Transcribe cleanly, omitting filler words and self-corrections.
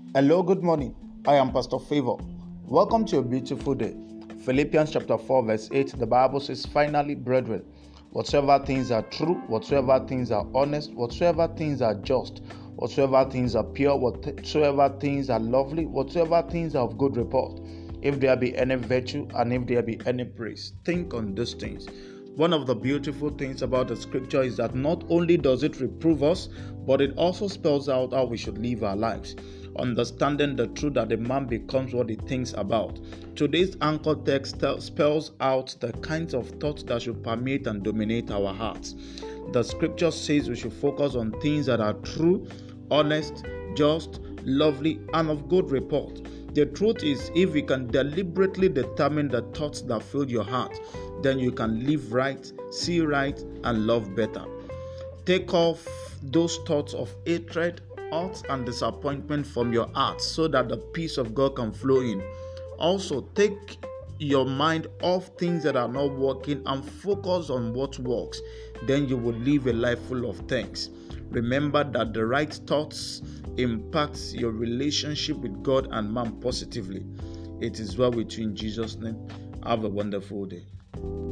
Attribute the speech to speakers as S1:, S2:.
S1: Hello, good morning. I am Pastor Favor. Welcome to a beautiful day. Philippians chapter 4 verse 8, the Bible says, "Finally, brethren, whatsoever things are true, whatsoever things are honest, whatsoever things are just, whatsoever things are pure, whatsoever things are lovely, whatsoever things are of good report, if there be any virtue and if there be any praise, think on these things." One of the beautiful things about the scripture is that not only does it reprove us, but it also spells out how we should live our lives. Understanding the truth that a man becomes what he thinks about. Today's anchor text spells out the kinds of thoughts that should permeate and dominate our hearts. The scripture says we should focus on things that are true, honest, just, lovely, and of good report. The truth is, if you can deliberately determine the thoughts that fill your heart, then you can live right, see right, and love better. Take off those thoughts of hatred, hurt, and disappointment from your heart so that the peace of God can flow in. Also, take your mind off things that are not working and focus on what works. Then you will live a life full of thanks. Remember that the right thoughts impacts your relationship with God and man positively. It is well with you in Jesus' name. Have a wonderful day.